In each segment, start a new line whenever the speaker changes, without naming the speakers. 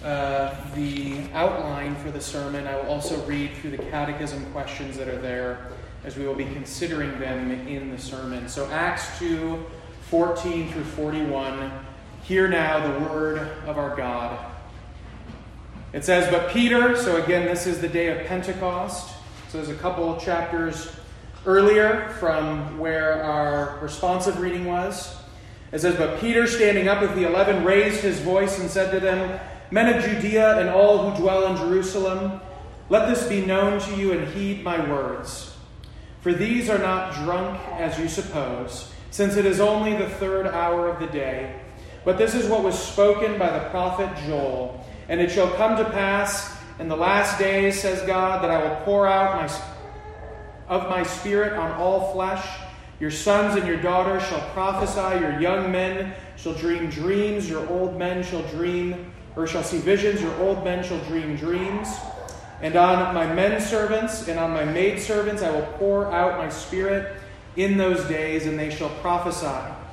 the outline for the sermon, I will also read through the catechism questions that are there, as we will be considering them in the sermon. So Acts 2, 14 through 41. Hear now the word of our God. It says, "But Peter," so again, this is the day of Pentecost. So there's a couple chapters earlier from where our responsive reading was. It says, "But Peter, standing up with the 11, raised his voice and said to them, 'Men of Judea and all who dwell in Jerusalem, let this be known to you and heed my words. For these are not drunk as you suppose, since it is only the 3rd hour of the day. But this is what was spoken by the prophet Joel. And it shall come to pass in the last days, says God, that I will pour out of my spirit on all flesh. Your sons and your daughters shall prophesy, your young men shall dream dreams, your old men shall see visions, your old men shall dream dreams. And on my men servants and on my maid servants I will pour out my spirit in those days, and they shall prophesy.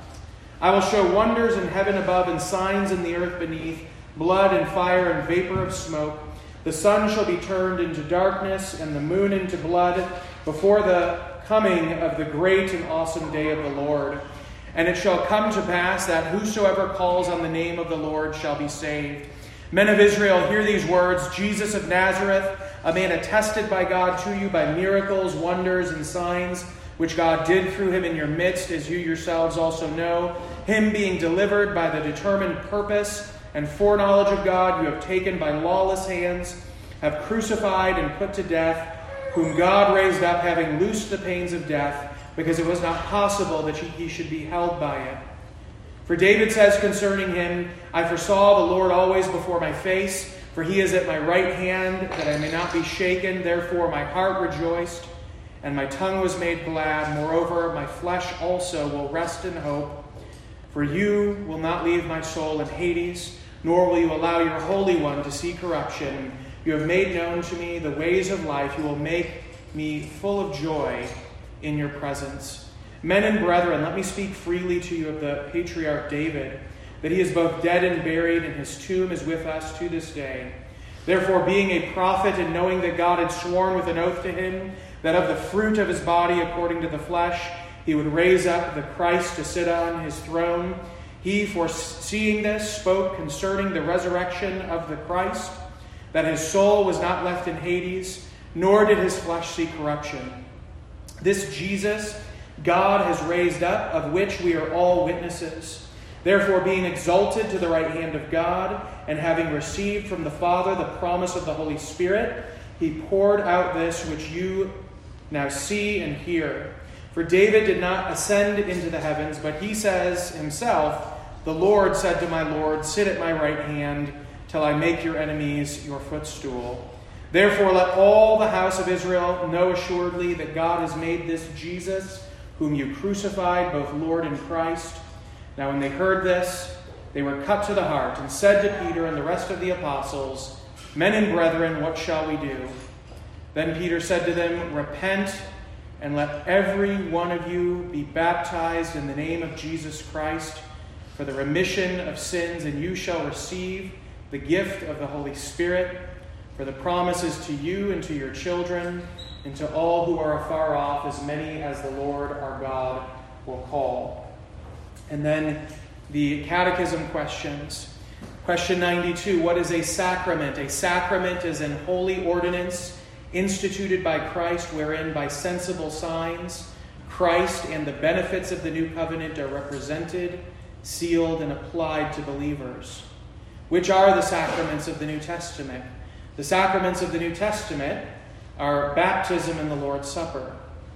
I will show wonders in heaven above and signs in the earth beneath, blood and fire and vapor of smoke. The sun shall be turned into darkness and the moon into blood before the coming of the great and awesome day of the Lord. And it shall come to pass that whosoever calls on the name of the Lord shall be saved. Men of Israel, hear these words. Jesus of Nazareth, a man attested by God to you by miracles, wonders, and signs, which God did through him in your midst, as you yourselves also know, him being delivered by the determined purpose and foreknowledge of God, you have taken by lawless hands, have crucified and put to death, whom God raised up, having loosed the pains of death, because it was not possible that he should be held by it. For David says concerning him, I foresaw the Lord always before my face, for he is at my right hand, that I may not be shaken. Therefore my heart rejoiced, and my tongue was made glad. Moreover, my flesh also will rest in hope. For you will not leave my soul in Hades, nor will you allow your Holy One to see corruption. You have made known to me the ways of life. You will make me full of joy in your presence. Men and brethren, let me speak freely to you of the patriarch David, that he is both dead and buried, and his tomb is with us to this day. Therefore, being a prophet, and knowing that God had sworn with an oath to him, that of the fruit of his body, according to the flesh, he would raise up the Christ to sit on his throne, he, foreseeing this, spoke concerning the resurrection of the Christ, that his soul was not left in Hades, nor did his flesh see corruption. This Jesus God has raised up, of which we are all witnesses. Therefore, being exalted to the right hand of God, and having received from the Father the promise of the Holy Spirit, he poured out this which you now see and hear. For David did not ascend into the heavens, but he says himself, the Lord said to my Lord, sit at my right hand, till I make your enemies your footstool. Therefore let all the house of Israel know assuredly that God has made this Jesus, whom you crucified, both Lord and Christ. Now when they heard this, they were cut to the heart, and said to Peter and the rest of the apostles, Men and brethren, what shall we do? Then Peter said to them, Repent, and let every one of you be baptized in the name of Jesus Christ for the remission of sins, and you shall receive the gift of the Holy Spirit. For the promise is to you and to your children, and to all who are afar off, as many as the Lord our God will call. And then the catechism questions. Question 92, what is a sacrament? A sacrament is an holy ordinance instituted by Christ, wherein by sensible signs Christ and the benefits of the new covenant are represented, sealed, and applied to believers. Which are the sacraments of the New Testament? The sacraments of the New Testament are baptism and the Lord's Supper.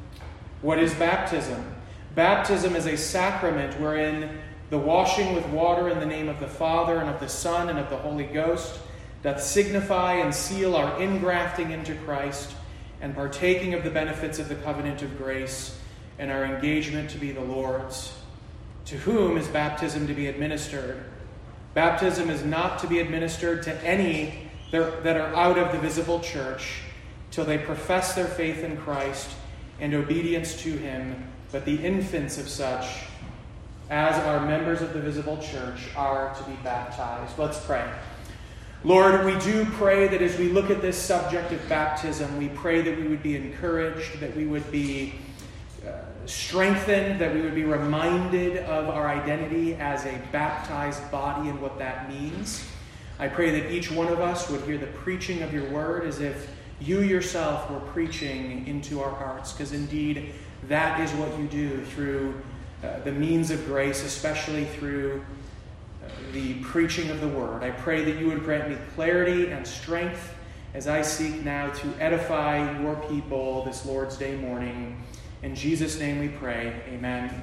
What is baptism? Baptism is a sacrament wherein the washing with water in the name of the Father and of the Son and of the Holy Ghost doth signify and seal our ingrafting into Christ and partaking of the benefits of the covenant of grace and our engagement to be the Lord's. To whom is baptism to be administered? Baptism is not to be administered to any that are out of the visible church till they profess their faith in Christ and obedience to him, but the infants of such as are members of the visible church are to be baptized. Let's pray. Lord, we do pray that as we look at this subject of baptism, we pray that we would be encouraged, that we would be strengthened, that we would be reminded of our identity as a baptized body and what that means. I pray that each one of us would hear the preaching of your word as if you yourself were preaching into our hearts, because indeed that is what you do through the means of grace, especially through the preaching of the word. I pray that you would grant me clarity and strength as I seek now to edify your people this Lord's Day morning. In Jesus' name we pray. Amen.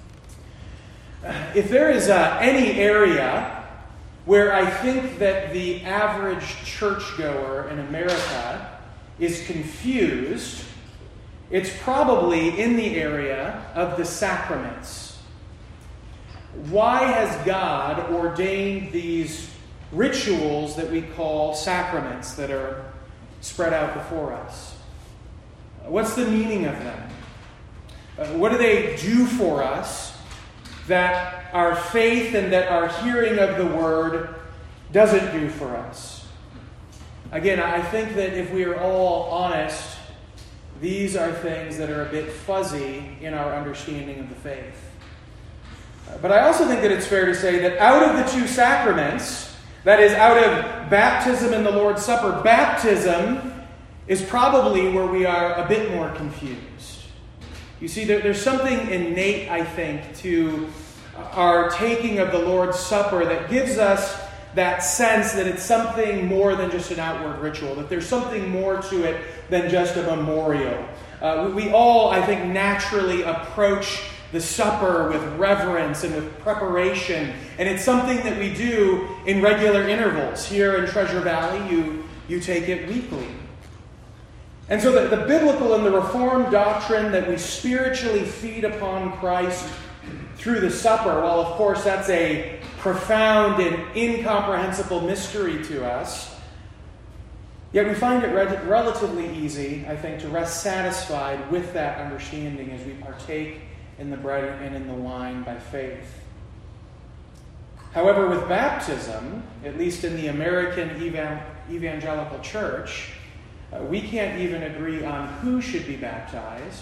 If there is any area where I think that the average churchgoer in America is confused, it's probably in the area of the sacraments. Why has God ordained these rituals that we call sacraments that are spread out before us? What's the meaning of them? What do they do for us that our faith and that our hearing of the word doesn't do for us? Again, I think that if we are all honest, these are things that are a bit fuzzy in our understanding of the faith. But I also think that it's fair to say that out of the two sacraments, that is, out of baptism and the Lord's Supper, baptism is probably where we are a bit more confused. You see, there's something innate, I think, to our taking of the Lord's Supper that gives us that sense that it's something more than just an outward ritual, that there's something more to it than just a memorial. We all, I think, naturally approach the supper with reverence and with preparation, and it's something that we do in regular intervals. Here in Treasure Valley, you take it weekly. And so the biblical and the Reformed doctrine that we spiritually feed upon Christ through the supper, well, of course, that's a profound and incomprehensible mystery to us. Yet we find it relatively easy, I think, to rest satisfied with that understanding as we partake in the bread and in the wine by faith. However, with baptism, at least in the American evangelical church, we can't even agree on who should be baptized,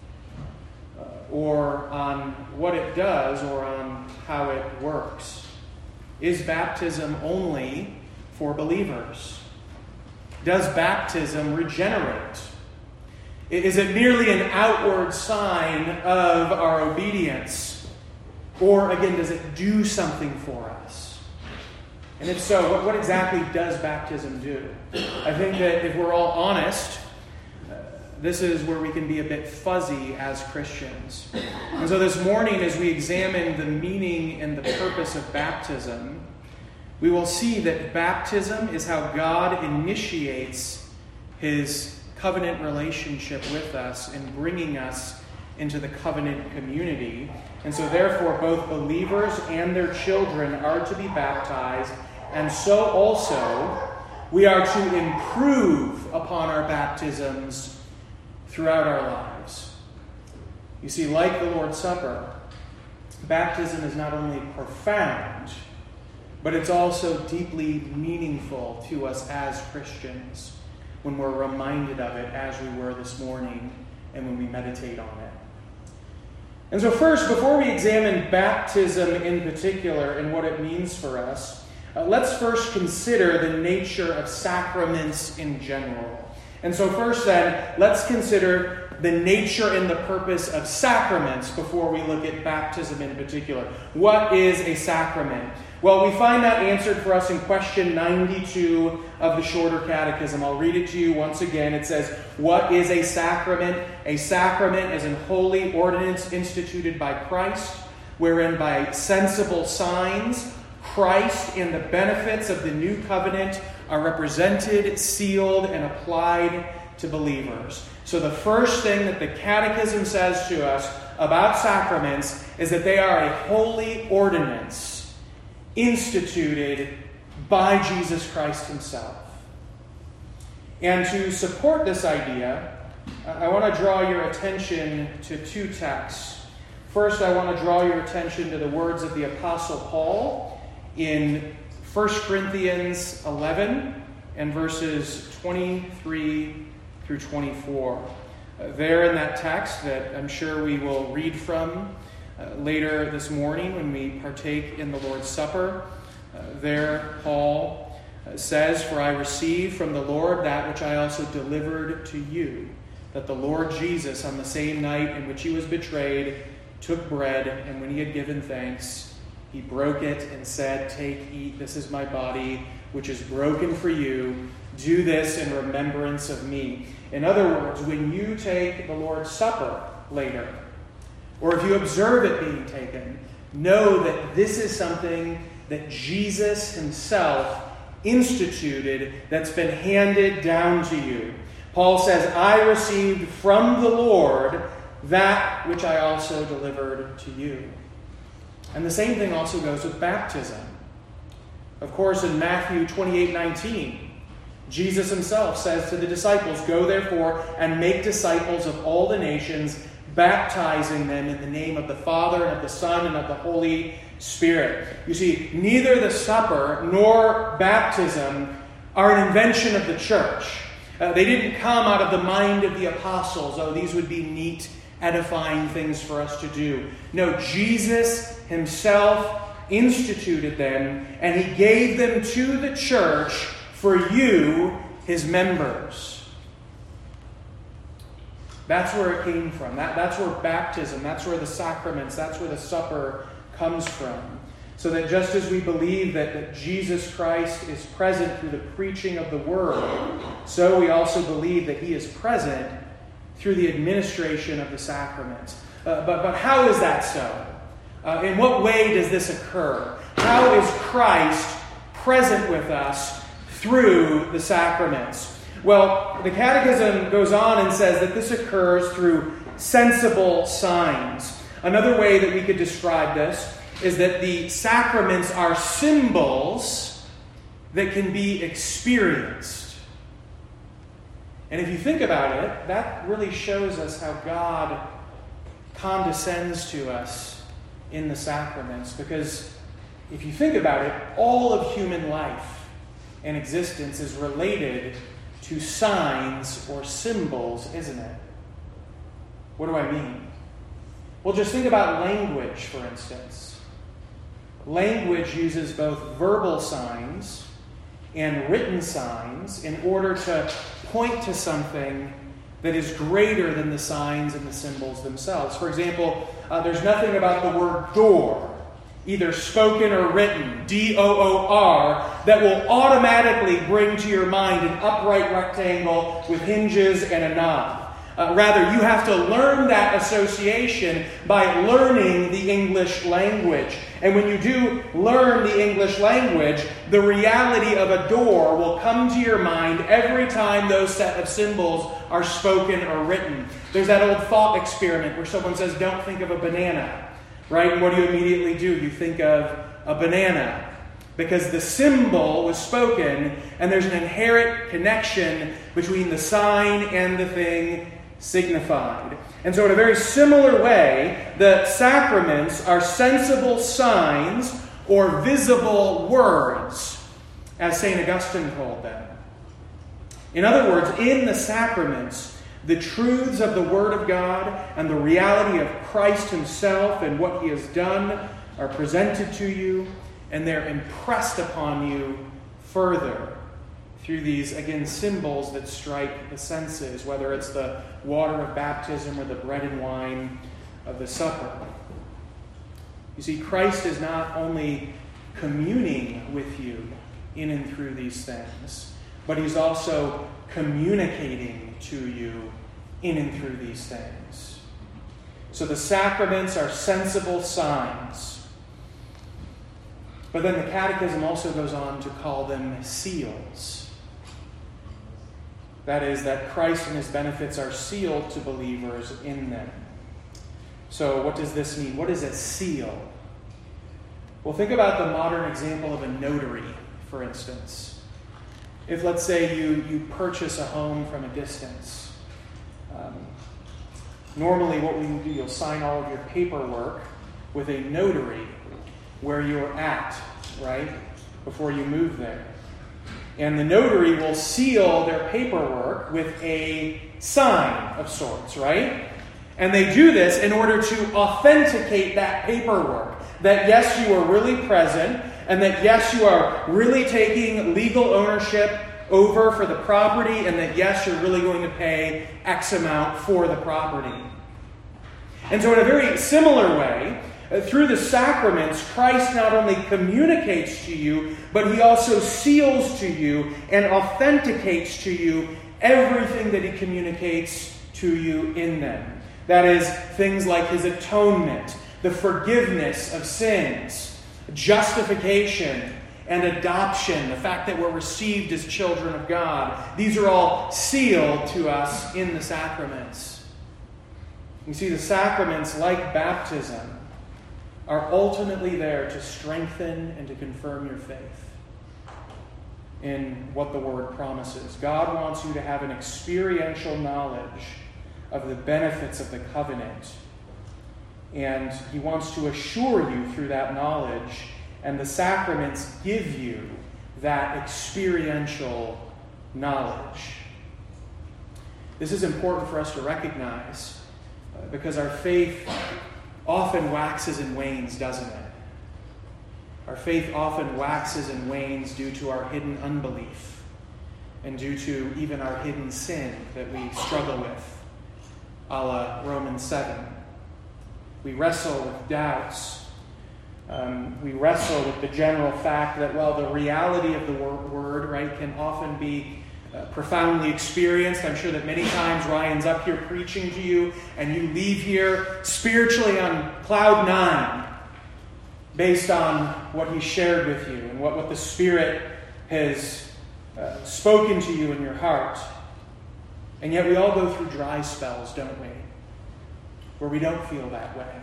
or on what it does, or on how it works. Is baptism only for believers? Does baptism regenerate? Is it merely an outward sign of our obedience? Or, again, does it do something for us? And if so, what exactly does baptism do? I think that if we're all honest, this is where we can be a bit fuzzy as Christians. And so this morning, as we examine the meaning and the purpose of baptism, we will see that baptism is how God initiates his covenant relationship with us in bringing us into the covenant community. And so therefore, both believers and their children are to be baptized. And so also, we are to improve upon our baptisms throughout our lives. You see, like the Lord's Supper, baptism is not only profound, but it's also deeply meaningful to us as Christians when we're reminded of it as we were this morning and when we meditate on it. And so first, before we examine baptism in particular and what it means for us, let's first consider the nature of sacraments in general. And so first then, let's consider the nature and the purpose of sacraments before we look at baptism in particular. What is a sacrament? Well, we find that answered for us in question 92 of the Shorter Catechism. I'll read it to you once again. It says, "What is a sacrament? A sacrament is an holy ordinance instituted by Christ, wherein by sensible signs Christ and the benefits of the new covenant are represented, sealed, and applied to believers." So the first thing that the Catechism says to us about sacraments is that they are a holy ordinance instituted by Jesus Christ himself. And to support this idea, I want to draw your attention to two texts. First, I want to draw your attention to the words of the Apostle Paul in 1 Corinthians 11 and verses 23 through 24. There in that text that I'm sure we will read from later this morning when we partake in the Lord's Supper, there Paul says, "For I received from the Lord that which I also delivered to you, that the Lord Jesus, on the same night in which he was betrayed, took bread, and when he had given thanks, he broke it and said, 'Take, eat, this is my body, which is broken for you. Do this in remembrance of me.'" In other words, when you take the Lord's Supper later, or if you observe it being taken, know that this is something that Jesus himself instituted, that's been handed down to you. Paul says, "I received from the Lord that which I also delivered to you." And the same thing also goes with baptism. Of course, in Matthew 28:19, Jesus himself says to the disciples, "Go therefore and make disciples of all the nations, baptizing them in the name of the Father and of the Son and of the Holy Spirit." You see, neither the supper nor baptism are an invention of the church. They didn't come out of the mind of the apostles. Oh, these would be neat, edifying things for us to do. No, Jesus himself instituted them, and he gave them to the church for you, his members. That's where it came from. That's where baptism, that's where the sacraments, that's where the supper comes from. So that just as we believe that Jesus Christ is present through the preaching of the word, so we also believe that he is present through the administration of the sacraments. But how is that so? In what way does this occur? How is Christ present with us through the sacraments? Well, the Catechism goes on and says that this occurs through sensible signs. Another way that we could describe this is that the sacraments are symbols that can be experienced. And if you think about it, that really shows us how God condescends to us in the sacraments. Because if you think about it, all of human life and existence is related to signs or symbols, isn't it? What do I mean? Well, just think about language, for instance. Language uses both verbal signs and written signs in order to point to something that is greater than the signs and the symbols themselves. For example, there's nothing about the word door, either spoken or written, D-O-O-R, that will automatically bring to your mind an upright rectangle with hinges and a knob. Rather, you have to learn that association by learning the English language. And when you do learn the English language, the reality of a door will come to your mind every time those set of symbols are spoken or written. There's that old thought experiment where someone says, "Don't think of a banana." Right? And what do you immediately do? You think of a banana. Because the symbol was spoken, and there's an inherent connection between the sign and the thing signified. And so in a very similar way, the sacraments are sensible signs or visible words, as St. Augustine called them. In other words, in the sacraments, the truths of the Word of God and the reality of Christ himself and what he has done are presented to you, and they're impressed upon you further through these, again, symbols that strike the senses, whether it's the water of baptism or the bread and wine of the supper. You see, Christ is not only communing with you in and through these things, but he's also communicating to you in and through these things. So the sacraments are sensible signs. But then the Catechism also goes on to call them seals. That is, that Christ and his benefits are sealed to believers in them. So what does this mean? What is a seal? Well, think about the modern example of a notary, for instance. If, let's say, you purchase a home from a distance, normally what we do, you'll sign all of your paperwork with a notary where you're at, right? before you move there. And the notary will seal their paperwork with a sign of sorts, right? And they do this in order to authenticate that paperwork. That yes, you are really present, and that yes, you are really taking legal ownership over for the property, and that yes, you're really going to pay X amount for the property. And so in a very similar way, through the sacraments, Christ not only communicates to you, but he also seals to you and authenticates to you everything that he communicates to you in them. That is, things like his atonement, the forgiveness of sins, justification, and adoption, the fact that we're received as children of God. These are all sealed to us in the sacraments. You see, the sacraments, like baptism, are ultimately there to strengthen and to confirm your faith in what the Word promises. God wants you to have an experiential knowledge of the benefits of the covenant, and he wants to assure you through that knowledge, and the sacraments give you that experiential knowledge. This is important for us to recognize because our faith often waxes and wanes, doesn't it? Our faith often waxes and wanes due to our hidden unbelief and due to even our hidden sin that we struggle with, a la Romans 7. We wrestle with doubts. We wrestle with the general fact that, well, the reality of the word, right, can often be profoundly experienced. I'm sure that many times Ryan's up here preaching to you and you leave here spiritually on cloud 9 based on what he shared with you and what the Spirit has spoken to you in your heart. And yet we all go through dry spells, don't we? Where we don't feel that way.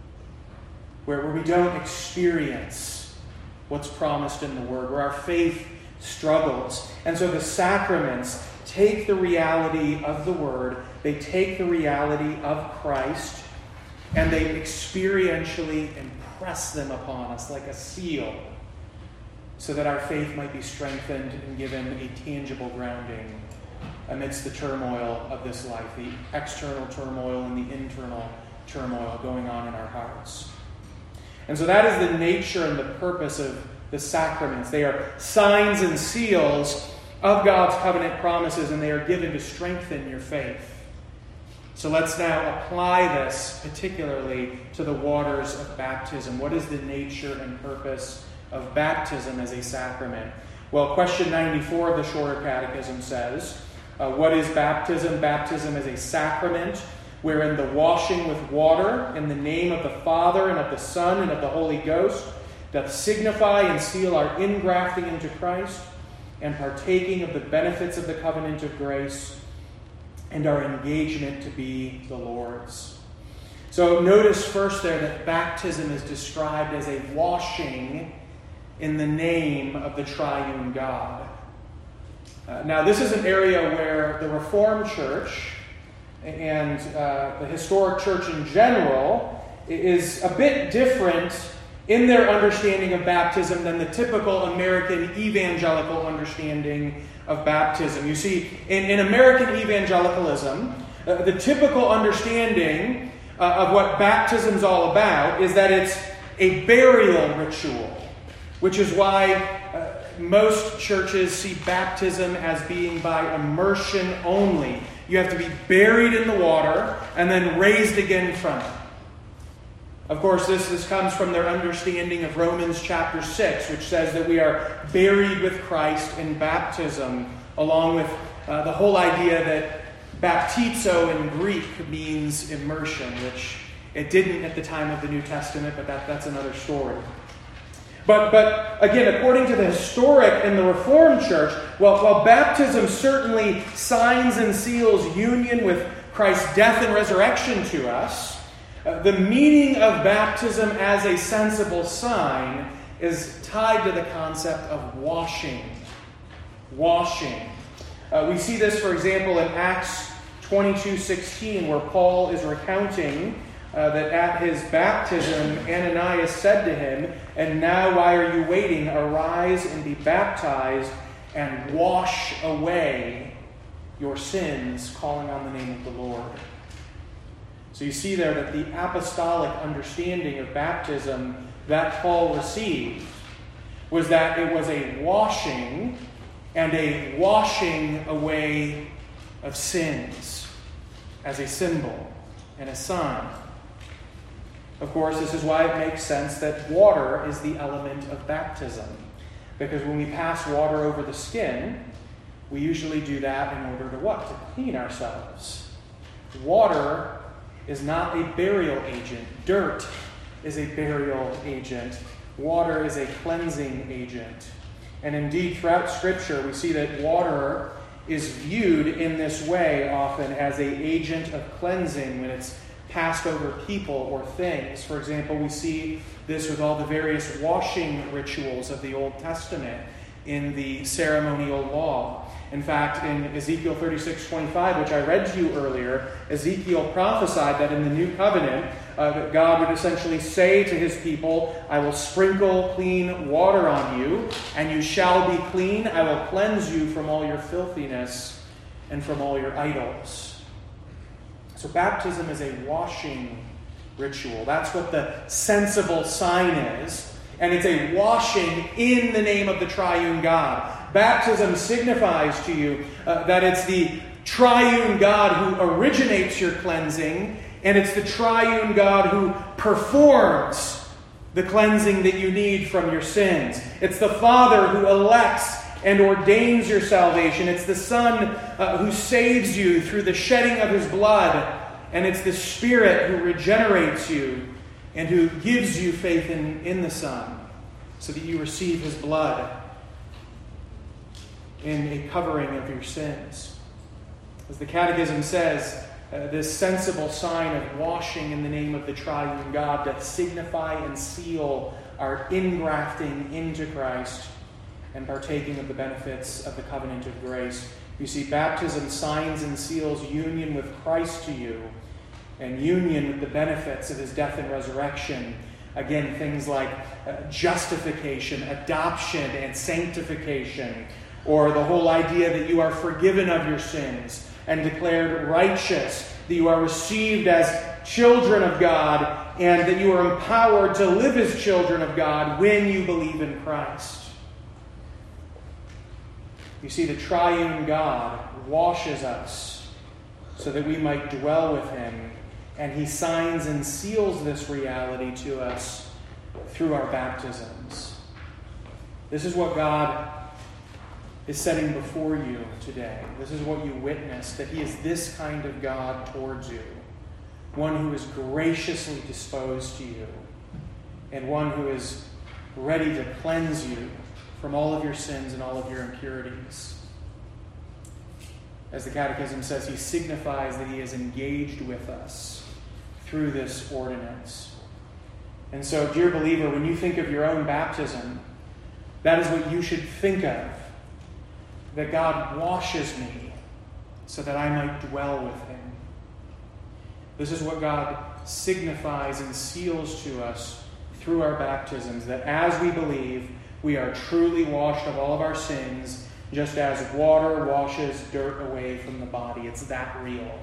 Where we don't experience what's promised in the Word. Where our faith struggles. And so the sacraments take the reality of the Word, they take the reality of Christ, and they experientially impress them upon us like a seal, so that our faith might be strengthened and given a tangible grounding amidst the turmoil of this life, the external turmoil and the internal turmoil going on in our hearts. And so that is the nature and the purpose of the sacraments. They are signs and seals of God's covenant promises, and they are given to strengthen your faith. So let's now apply this particularly to the waters of baptism. What is the nature and purpose of baptism as a sacrament? Well, question 94 of the Shorter Catechism says, what is baptism? Baptism is a sacrament wherein the washing with water in the name of the Father and of the Son and of the Holy Ghost doth signify and seal our ingrafting into Christ and partaking of the benefits of the covenant of grace and our engagement to be the Lord's. So notice first there that baptism is described as a washing in the name of the triune God. Now this is an area where the Reformed Church and the historic church in general is a bit different in their understanding of baptism than the typical American evangelical understanding of baptism. You see, in American evangelicalism, the typical understanding of what baptism is all about is that it's a burial ritual, which is why most churches see baptism as being by immersion only. You have to be buried in the water and then raised again from it. Of course, this comes from their understanding of Romans chapter 6, which says that we are buried with Christ in baptism, along with the whole idea that baptizo in Greek means immersion, which it didn't at the time of the New Testament, but that's another story. But again, according to the historic and the Reformed Church, while baptism certainly signs and seals union with Christ's death and resurrection to us, the meaning of baptism as a sensible sign is tied to the concept of washing. Washing. We see this, for example, in Acts 22:16, where Paul is recounting that at his baptism, Ananias said to him, "And now why are you waiting? Arise and be baptized and wash away your sins, calling on the name of the Lord." So you see there that the apostolic understanding of baptism that Paul received was that it was a washing and a washing away of sins as a symbol and a sign. Of course, this is why it makes sense that water is the element of baptism. Because when we pass water over the skin, we usually do that in order to what? To clean ourselves. Water is not a burial agent. Dirt is a burial agent. Water is a cleansing agent. And indeed, throughout Scripture, we see that water is viewed in this way often as an agent of cleansing when it's passed over people or things. For example, we see this with all the various washing rituals of the Old Testament in the ceremonial law. In fact, in Ezekiel 36:25, which I read to you earlier, Ezekiel prophesied that in the new covenant, that God would essentially say to his people, "I will sprinkle clean water on you, and you shall be clean. I will cleanse you from all your filthiness and from all your idols." So baptism is a washing ritual. That's what the sensible sign is. And it's a washing in the name of the triune God. Baptism signifies to you that it's the triune God who originates your cleansing, and it's the triune God who performs the cleansing that you need from your sins. It's the Father who elects and ordains your salvation. It's the Son who saves you through the shedding of his blood. And it's the Spirit who regenerates you and who gives you faith in the Son so that you receive his blood in a covering of your sins. As the Catechism says, this sensible sign of washing in the name of the triune God doth signify and seal our ingrafting into Christ and partaking of the benefits of the covenant of grace. You see, baptism signs and seals union with Christ to you and union with the benefits of his death and resurrection. Again, things like justification, adoption, and sanctification, or the whole idea that you are forgiven of your sins and declared righteous, that you are received as children of God, and that you are empowered to live as children of God when you believe in Christ. You see, the triune God washes us so that we might dwell with him, and he signs and seals this reality to us through our baptisms. This is what God is setting before you today. This is what you witness, that he is this kind of God towards you, one who is graciously disposed to you, and one who is ready to cleanse you from all of your sins and all of your impurities. As the Catechism says, he signifies that he is engaged with us through this ordinance. And so, dear believer, when you think of your own baptism, that is what you should think of. That God washes me so that I might dwell with him. This is what God signifies and seals to us through our baptisms, that as we believe, we are truly washed of all of our sins, just as water washes dirt away from the body. It's that real.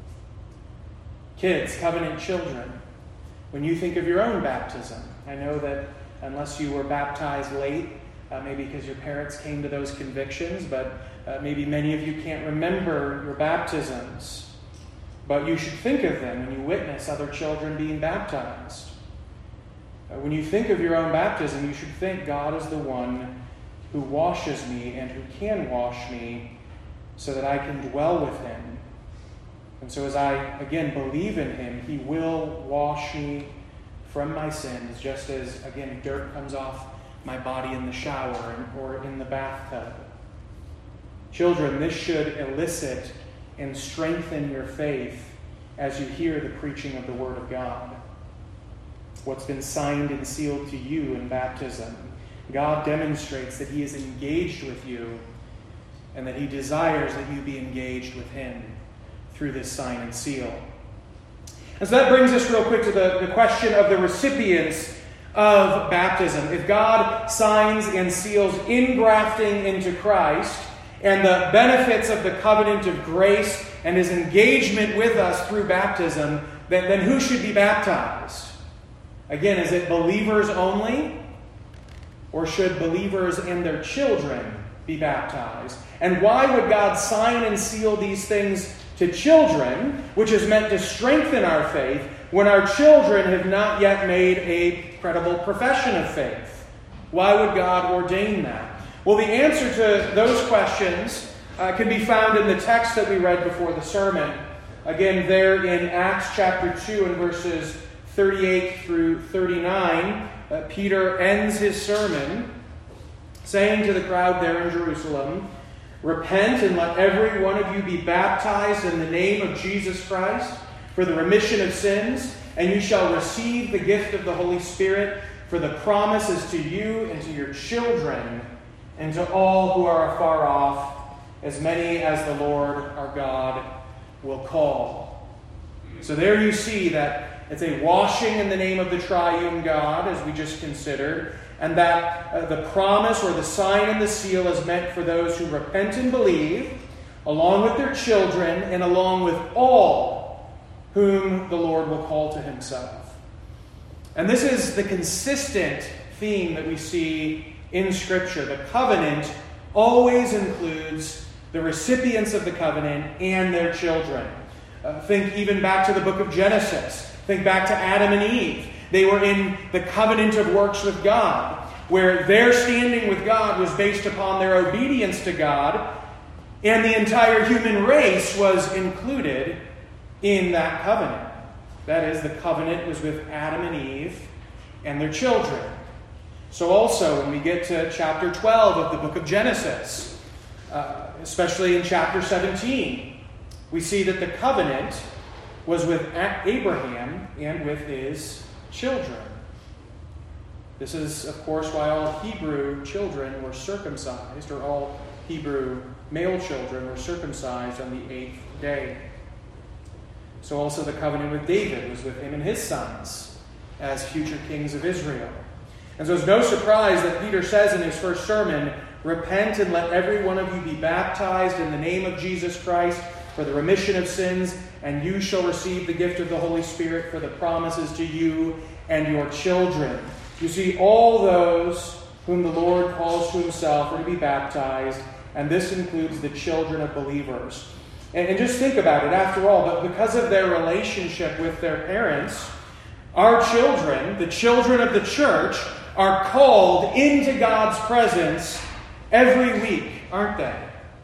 Kids, covenant children, when you think of your own baptism, I know that unless you were baptized late, maybe because your parents came to those convictions, but maybe many of you can't remember your baptisms. But you should think of them when you witness other children being baptized. When you think of your own baptism, you should think God is the one who washes me and who can wash me so that I can dwell with him. And so as I, again, believe in him, he will wash me from my sins, just as, again, dirt comes off my body in the shower or in the bathtub. Children, this should elicit and strengthen your faith as you hear the preaching of the Word of God. What's been signed and sealed to you in baptism. God demonstrates that he is engaged with you and that he desires that you be engaged with him through this sign and seal. And so that brings us real quick to the question of the recipients of baptism. If God signs and seals ingrafting into Christ and the benefits of the covenant of grace and his engagement with us through baptism, then who should be baptized? Again, is it believers only? Or should believers and their children be baptized? And why would God sign and seal these things to children, which is meant to strengthen our faith, when our children have not yet made a credible profession of faith? Why would God ordain that? Well, the answer to those questions can be found in the text that we read before the sermon. Again, there in Acts chapter 2 and verses 38 through 39, Peter ends his sermon saying to the crowd there in Jerusalem, "Repent and let every one of you be baptized in the name of Jesus Christ for the remission of sins, and you shall receive the gift of the Holy Spirit, for the promise is to you and to your children and to all who are afar off, as many as the Lord our God will call." So there you see that it's a washing in the name of the triune God, as we just considered, and that the promise or the sign and the seal is meant for those who repent and believe, along with their children and along with all whom the Lord will call to himself. And this is the consistent theme that we see in Scripture. The covenant always includes the recipients of the covenant and their children. Think even back to the book of Genesis. Think back to Adam and Eve. They were in the covenant of works with God, where their standing with God was based upon their obedience to God, and the entire human race was included in that covenant. That is, the covenant was with Adam and Eve and their children. So also, when we get to chapter 12 of the book of Genesis, especially in chapter 17, we see that the covenant was with Abraham and with his children. This is, of course, why all Hebrew children were circumcised, or all Hebrew male children were circumcised on the 8th day. So also the covenant with David was with him and his sons as future kings of Israel. And so it's no surprise that Peter says in his first sermon, "Repent and let every one of you be baptized in the name of Jesus Christ for the remission of sins, and you shall receive the gift of the Holy Spirit, for the promises to you and your children." You see, all those whom the Lord calls to himself are to be baptized, and this includes the children of believers. And just think about it, after all, but because of their relationship with their parents, our children, the children of the church, are called into God's presence every week, aren't they?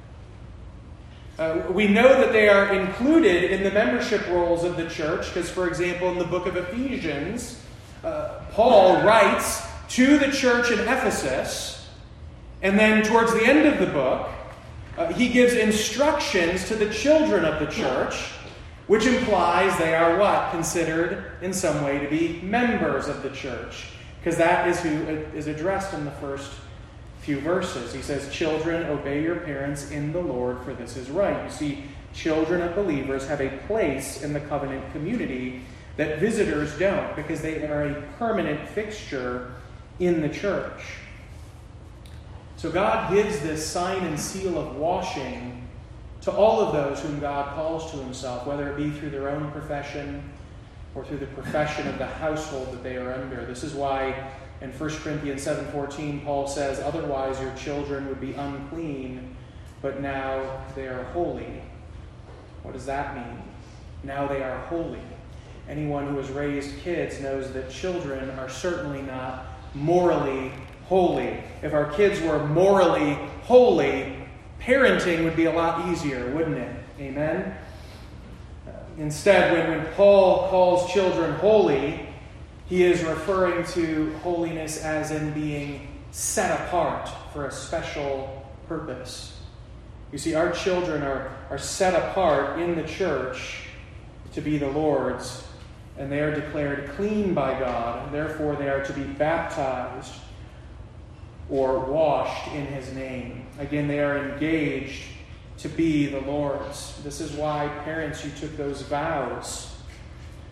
We know that they are included in the membership rolls of the church because, for example, in the book of Ephesians, Paul writes to the church in Ephesus, and then towards the end of the book, he gives instructions to the children of the church, which implies they are what? Considered in some way to be members of the church, because that is who is addressed in the first few verses. He says, "Children, obey your parents in the Lord, for this is right." You see, children of believers have a place in the covenant community that visitors don't, because they are a permanent fixture in the church. So God gives this sign and seal of washing to all of those whom God calls to himself, whether it be through their own profession or through the profession of the household that they are under. This is why in 1 Corinthians 7:14, Paul says, "Otherwise your children would be unclean, but now they are holy." What does that mean? Now they are holy. Anyone who has raised kids knows that children are certainly not morally holy. If our kids were morally holy, parenting would be a lot easier, wouldn't it? Amen? Instead, when Paul calls children holy, he is referring to holiness as in being set apart for a special purpose. You see, our children are set apart in the church to be the Lord's, and they are declared clean by God, and therefore they are to be baptized or washed in his name. Again, they are engaged to be the Lord's. This is why, parents, you took those vows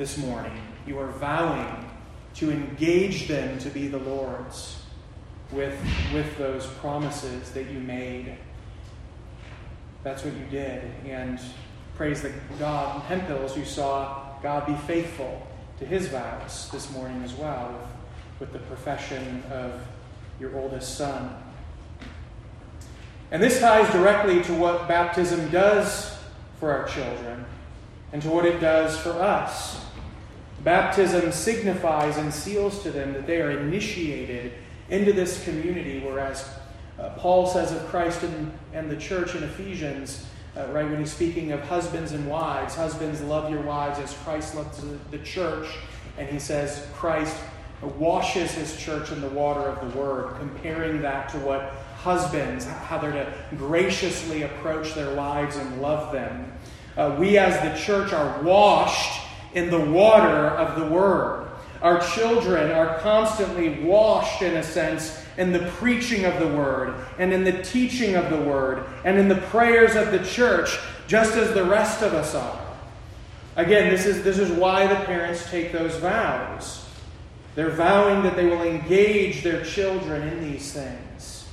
this morning. You are vowing to engage them to be the Lord's with those promises that you made. That's what you did. And praise the God in Hemphills, you saw God be faithful to his vows this morning as well, with the profession of your oldest son. And this ties directly to what baptism does for our children and to what it does for us. Baptism signifies and seals to them that they are initiated into this community, whereas Paul says of Christ and the church in Ephesians, right, when he's speaking of husbands and wives, husbands, love your wives as Christ loves the church, and he says Christ washes his church in the water of the word, comparing that to what husbands, how they're to graciously approach their wives and love them. We as the church are washed in the water of the word. Our children are constantly washed, in a sense, in the preaching of the word and in the teaching of the word and in the prayers of the church, just as the rest of us are. Again, this is why the parents take those vows. They're vowing that they will engage their children in these things.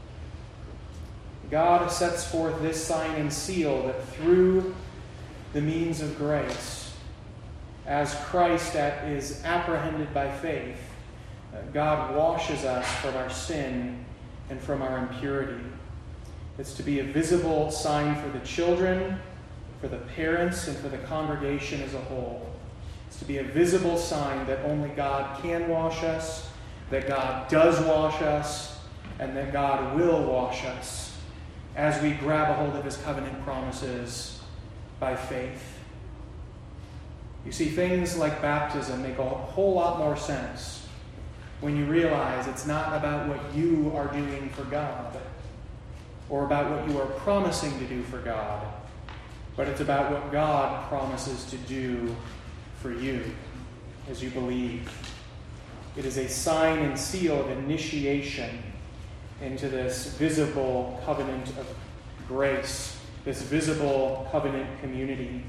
God sets forth this sign and seal that through the means of grace, as Christ is apprehended by faith, God washes us from our sin and from our impurity. It's to be a visible sign for the children, for the parents, and for the congregation as a whole. It's to be a visible sign that only God can wash us, that God does wash us, and that God will wash us as we grab a hold of his covenant promises by faith. You see, things like baptism make a whole lot more sense when you realize it's not about what you are doing for God or about what you are promising to do for God, but it's about what God promises to do for you as you believe. It is a sign and seal of initiation into this visible covenant of grace, this visible covenant community.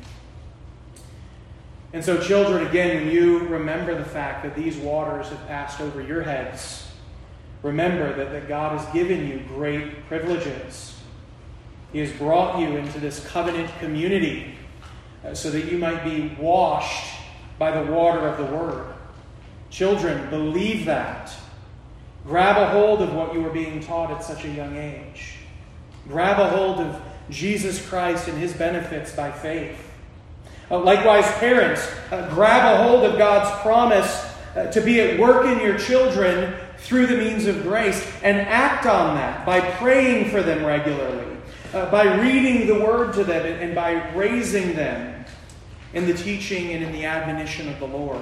And so, children, again, when you remember the fact that these waters have passed over your heads, remember that God has given you great privileges. He has brought you into this covenant community so that you might be washed by the water of the Word. Children, believe that. Grab a hold of what you are being taught at such a young age. Grab a hold of Jesus Christ and his benefits by faith. Likewise, parents, grab a hold of God's promise to be at work in your children through the means of grace and act on that by praying for them regularly, by reading the word to them, and by raising them in the teaching and in the admonition of the Lord.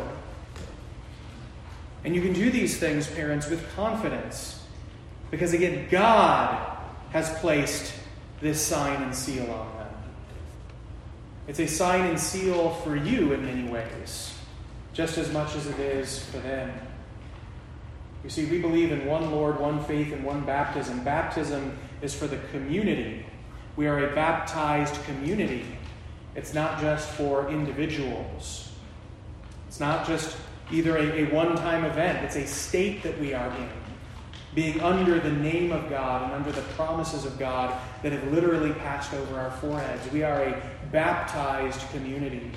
And you can do these things, parents, with confidence because, again, God has placed this sign and seal on them. It's a sign and seal for you in many ways, just as much as it is for them. You see, we believe in one Lord, one faith, and one baptism. Baptism is for the community. We are a baptized community. It's not just for individuals. It's not just either a one-time event. It's a state that we are in, being under the name of God and under the promises of God that have literally passed over our foreheads. We are a baptized community.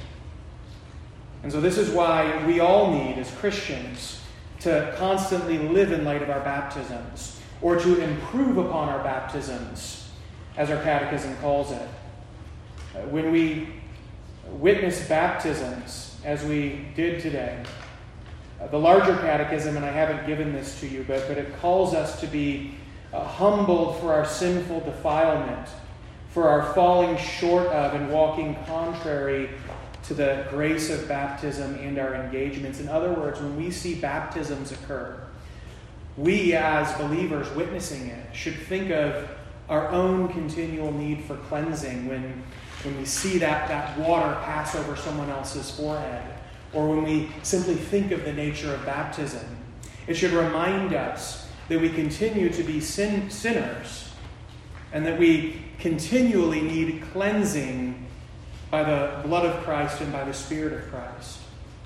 And so this is why we all need, as Christians, to constantly live in light of our baptisms, or to improve upon our baptisms, as our catechism calls it. When we witness baptisms, as we did today, the larger catechism, and I haven't given this to you, but it calls us to be humbled for our sinful defilement, for our falling short of and walking contrary to the grace of baptism and our engagements. In other words, when we see baptisms occur, we as believers witnessing it should think of our own continual need for cleansing when we see that water pass over someone else's forehead, or when we simply think of the nature of baptism. It should remind us that we continue to be sinners and that we continually need cleansing by the blood of Christ and by the Spirit of Christ.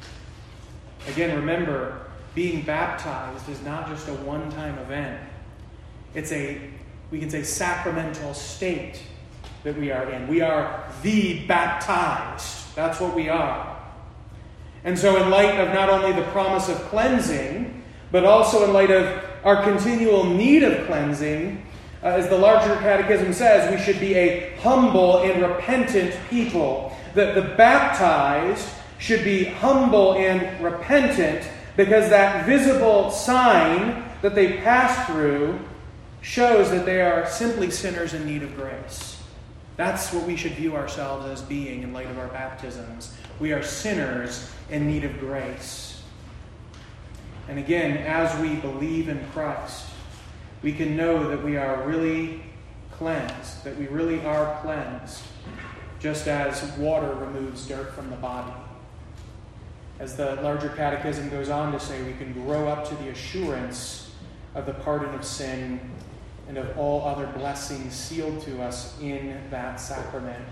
Again, remember, being baptized is not just a one-time event. It's we can say, sacramental state that we are in. We are the baptized. That's what we are. And so in light of not only the promise of cleansing, but also in light of our continual need of cleansing, as the larger catechism says, we should be a humble and repentant people. The baptized should be humble and repentant because that visible sign that they pass through shows that they are simply sinners in need of grace. That's what we should view ourselves as being in light of our baptisms. We are sinners in need of grace. And again, as we believe in Christ, we can know that we are really cleansed, that we really are cleansed, just as water removes dirt from the body. As the larger catechism goes on to say, we can grow up to the assurance of the pardon of sin and of all other blessings sealed to us in that sacrament.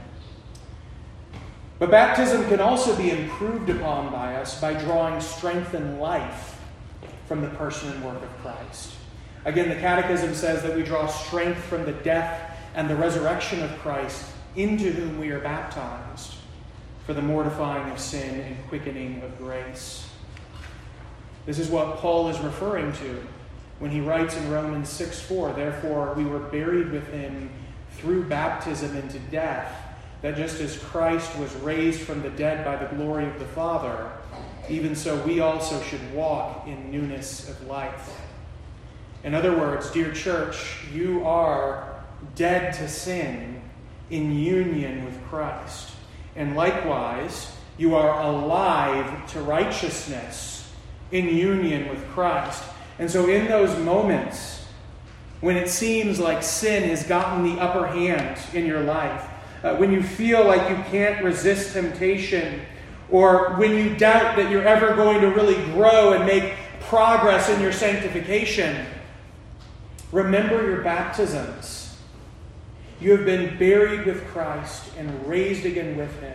But baptism can also be improved upon by us by drawing strength and life from the person and work of Christ. Again, the Catechism says that we draw strength from the death and the resurrection of Christ, into whom we are baptized, for the mortifying of sin and quickening of grace. This is what Paul is referring to when he writes in Romans 6:4, "Therefore we were buried with him through baptism into death, that just as Christ was raised from the dead by the glory of the Father, even so we also should walk in newness of life." In other words, dear church, you are dead to sin in union with Christ. And likewise, you are alive to righteousness in union with Christ. And so in those moments when it seems like sin has gotten the upper hand in your life, when you feel like you can't resist temptation, or when you doubt that you're ever going to really grow and make progress in your sanctification, remember your baptisms. You have been buried with Christ and raised again with him.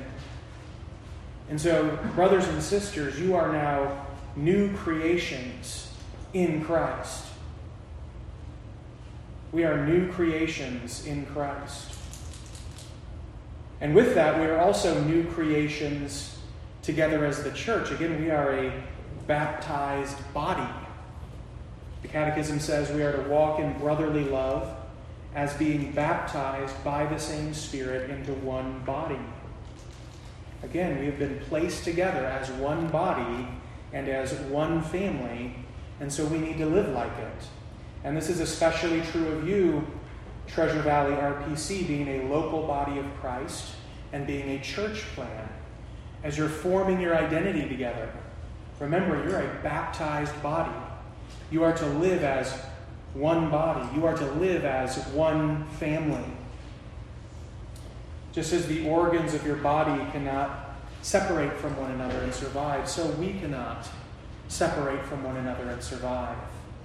And so, brothers and sisters, you are now new creations in Christ. We are new creations in Christ. And with that, we are also new creations together as the church. Again, we are a baptized body. The Catechism says we are to walk in brotherly love as being baptized by the same Spirit into one body. Again, we have been placed together as one body and as one family, and so we need to live like it. And this is especially true of you, Treasure Valley RPC, being a local body of Christ and being a church plan. As you're forming your identity together, remember, you're a baptized body. You are to live as one body. You are to live as one family. Just as the organs of your body cannot separate from one another and survive, so we cannot separate from one another and survive.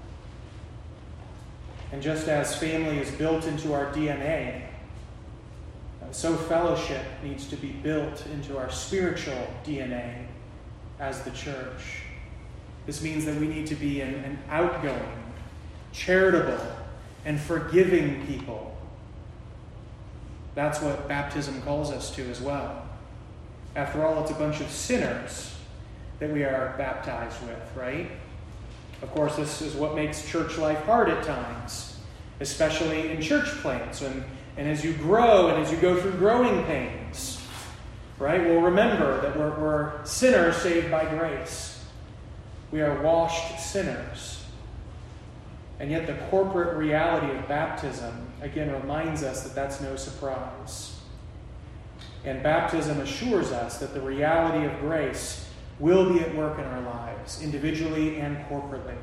And just as family is built into our DNA, so fellowship needs to be built into our spiritual DNA as the church. This means that we need to be an outgoing, charitable, and forgiving people. That's what baptism calls us to as well. After all, it's a bunch of sinners that we are baptized with, right? Of course, this is what makes church life hard at times, especially in church plants and as you grow and as you go through growing pains, right? Well, remember that we're sinners saved by grace. We are washed sinners. And yet the corporate reality of baptism, again, reminds us that that's no surprise. And baptism assures us that the reality of grace will be at work in our lives, individually and corporately.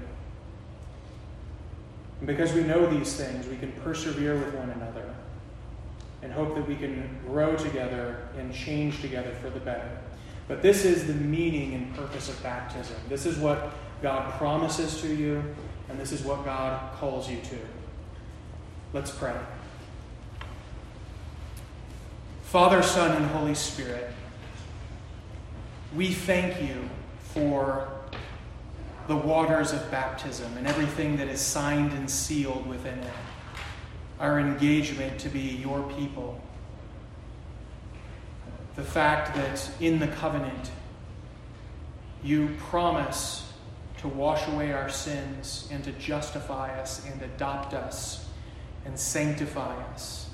And because we know these things, we can persevere with one another and hope that we can grow together and change together for the better. But this is the meaning and purpose of baptism. This is what God promises to you, and this is what God calls you to. Let's pray. Father, Son, and Holy Spirit, we thank you for the waters of baptism and everything that is signed and sealed within it, our engagement to be your people. The fact that in the covenant you promise to wash away our sins and to justify us and adopt us and sanctify us.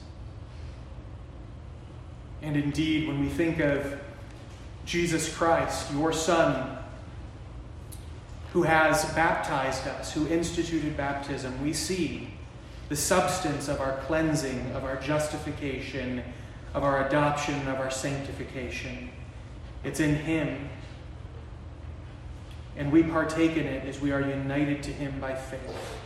And indeed, when we think of Jesus Christ, your Son, who has baptized us, who instituted baptism, we see the substance of our cleansing, of our justification, of our adoption, of our sanctification. It's in him. And we partake in it as we are united to him by faith.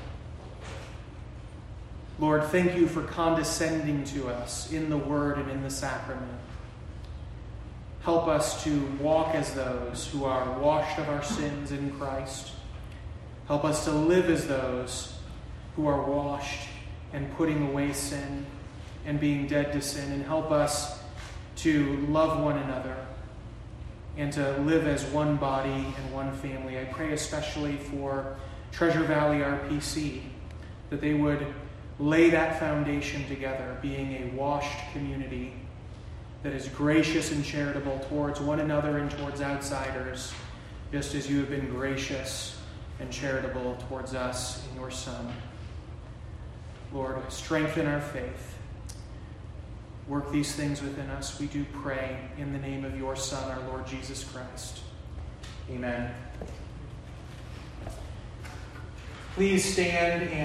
Lord, thank you for condescending to us in the word and in the sacrament. Help us to walk as those who are washed of our sins in Christ. Help us to live as those who are washed and putting away sin and being dead to sin. And help us to love one another and to live as one body and one family. I pray especially for Treasure Valley RPC, that they would lay that foundation together, being a washed community that is gracious and charitable towards one another and towards outsiders, just as you have been gracious and charitable towards us in your Son. Lord, strengthen our faith. Work these things within us, we do pray, in the name of your Son, our Lord Jesus Christ. Amen. Please stand and